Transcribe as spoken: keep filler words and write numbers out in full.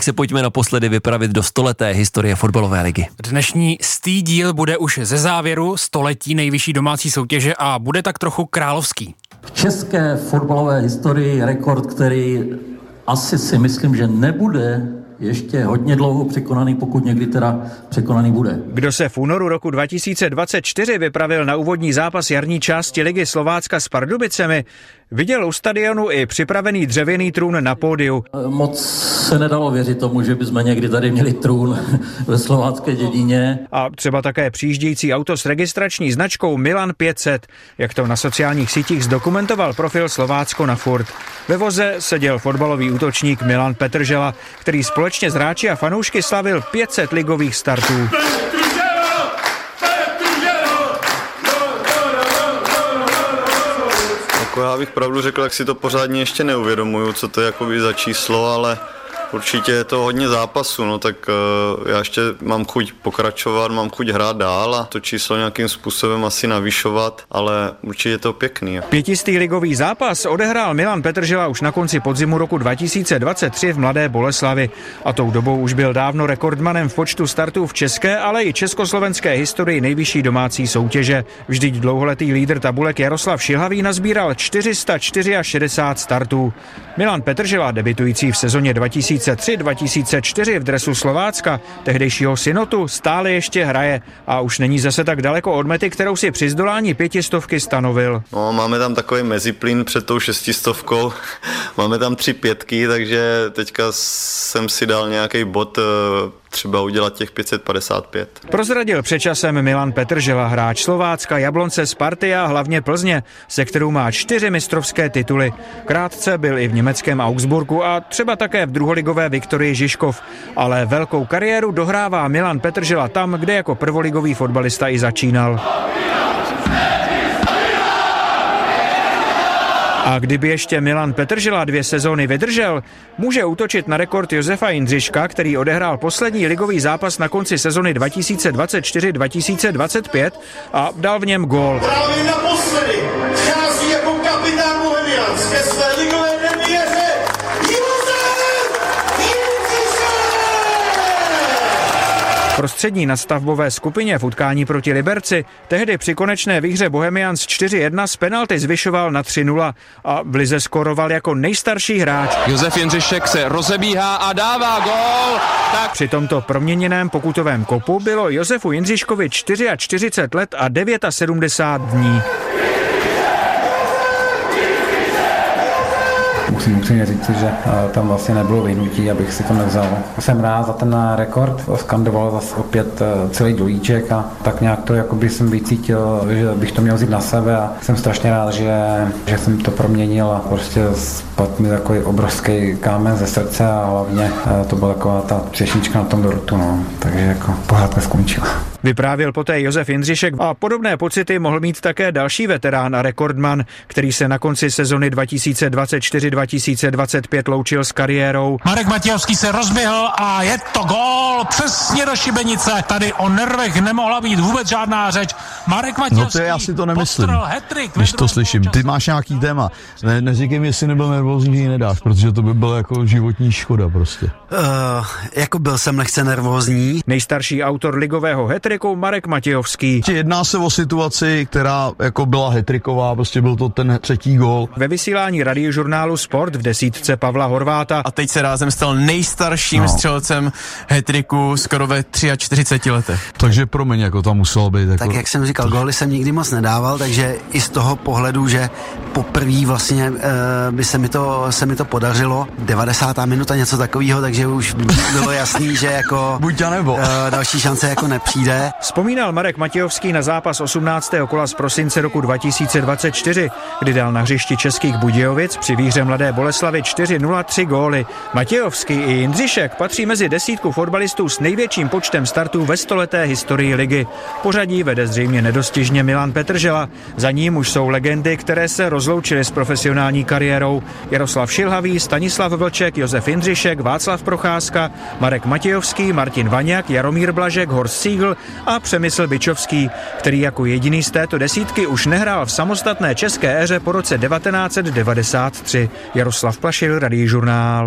se pojďme naposledy vypravit do stoleté historie fotbalové ligy. Dnešní stý díl bude už ze závěru století nejvyšší domácí soutěže a bude tak trochu královský. V české fotbalové historii rekord, který asi si myslím, že nebude ještě hodně dlouho překonaný, pokud někdy teda překonaný bude. Kdo se v únoru roku dva tisíce dvacet čtyři vypravil na úvodní zápas jarní části ligy Slovácka s Pardubicemi, viděl u stadionu i připravený dřevěný trůn na pódiu. Moc se nedalo věřit tomu, že bychom někdy tady měli trůn ve slovácké dědině. A třeba také přijíždějící auto s registrační značkou Milan pět set, jak to na sociálních sítích zdokumentoval profil Slovácko na furt. Ve voze seděl fotbalový útočník Milan Petržela, který společně s hráči a fanoušky slavil pět set ligových startů. Jako já bych pravdu řekl, jak si to pořádně ještě neuvědomuju, co to je jakoby za číslo, ale určitě je to hodně zápasů, no tak uh, já ještě mám chuť pokračovat, mám chuť hrát dál a to číslo nějakým způsobem asi navyšovat, ale určitě je to pěkný. Pětistý ligový zápas odehrál Milan Petržela už na konci podzimu roku dva tisíce dvacet tři v Mladé Boleslavi a tou dobou už byl dávno rekordmanem v počtu startů v české, ale i československé historii nejvyšší domácí soutěže. Vždyť dlouholetý lídr tabulek Jaroslav Šilhavý nazbíral čtyři sta šedesát čtyři startů. Milan Petržela, debitující v sezóně dva tisíce tři dva tisíce čtyři v dresu Slovácka, tehdejšího Synotu, stále ještě hraje a už není zase tak daleko od mety, kterou si při zdolání pětistovky stanovil. No, máme tam takový meziplyn před tou šestistovkou, máme tam tři pětky, takže teďka jsem si dal nějaký bod, třeba udělat těch pět set padesát pět. Prozradil před časem Milan Petržela, hráč Slovácka, Jablonce, Sparty a hlavně Plzně, se kterou má čtyři mistrovské tituly. Krátce byl i v německém Augsburgu a třeba také v druholigové Viktorii Žižkov, ale velkou kariéru dohrává Milan Petržela tam, kde jako prvoligový fotbalista i začínal. A kdyby ještě Milan Petržela dvě sezóny vydržel, může útočit na rekord Josefa Jindřiška, který odehrál poslední ligový zápas na konci sezony dva tisíce dvacet čtyři dva tisíce dvacet pět a dal v něm gól. Právě naposledy vchází jako kapitán Bohemians ke své ligové premiéře Josef Jindřišek! Prostřední na stavbové skupině v utkání proti Liberci tehdy při konečné výhře Bohemians čtyři jedna z penalty zvyšoval na tři nula a v lize skoroval jako nejstarší hráč. Josef Jindřišek se rozebíhá a dává gól. Tak. Při tomto proměněném pokutovém kopu bylo Josefu Jindřiškovi čtyřicet čtyři let a sedmdesát devět dní. Musím upřímně říct, že tam vlastně nebylo vyhnutí, abych si to nevzal. Jsem rád za ten rekord, skandoval zase opět celý dolíček a tak nějak to jakoby jsem vycítil, že bych to měl vzít na sebe a jsem strašně rád, že, že jsem to proměnil a prostě spadl mi takový obrovský kámen ze srdce a hlavně to byla taková ta třešnička na tom dortu, no. Takže jako pohádka skončila. Vyprávěl poté Josef Jindřišek a podobné pocity mohl mít také další veterán a rekordman, který se na konci sezony dva tisíce dvacet čtyři dva tisíce dvacet pět loučil s kariérou. Marek Matějovský se rozběhl a je to gól přesně do šibenice. Tady o nervech nemohla být vůbec žádná řeč. Marek Matějovský. No to já si to nemyslím, když to slyším. Ty máš nějaký téma. Ne, neříkej mi, jestli nebyl nervózní, že ji nedáš, protože to by bylo jako životní škoda prostě. Uh, jako byl jsem lehce nervózní. Nejstarší autor ligového hetriku Marek Matějovský. Jedná se o situaci, která jako byla hetriková, prostě byl to ten třetí gól. Ve vysílání radiožurnálu Sport v desítce Pavla Horváta. A teď se rázem stal nejstarším no. střelcem hetriku skoro ve čtyřiceti třech letech. Takže promiň, jako tam muselo být. Jako... Tak jak jsem říkal, góly jsem nikdy moc nedával, takže i z toho pohledu, že poprvé vlastně e, by se mi to, se mi to podařilo. devadesátá minuta něco takového, takže už bylo jasný, že jako buď a nebo. E, další šance jako nepřijde. Vzpomínal Marek Matějovský na zápas osmnáctého kola z prosince roku dva tisíce dvacet čtyři, kdy dal na hřišti Českých Budějovic při výhře Mladé Boleslavy čtyři nula tři góly. Matějovský i Jindřišek patří mezi desítku fotbalistů s největším počtem startů ve stoleté historii ligy. Pořadí vede zřejmě nedostižně Milan Petržela. Za ním už jsou legendy, které se rozloučily s profesionální kariérou. Jaroslav Šilhavý, Stanislav Vlček, Josef Jindřišek, Václav Procházka, Marek Matějovský, Martin Vaňák, Jaromír Blažek, Horst Siegl a Přemysl Byčovský, který jako jediný z této desítky už nehrál v samostatné české éře po roce devatenáct set devadesát tři. Jaroslav Plašil, Radiožurnál.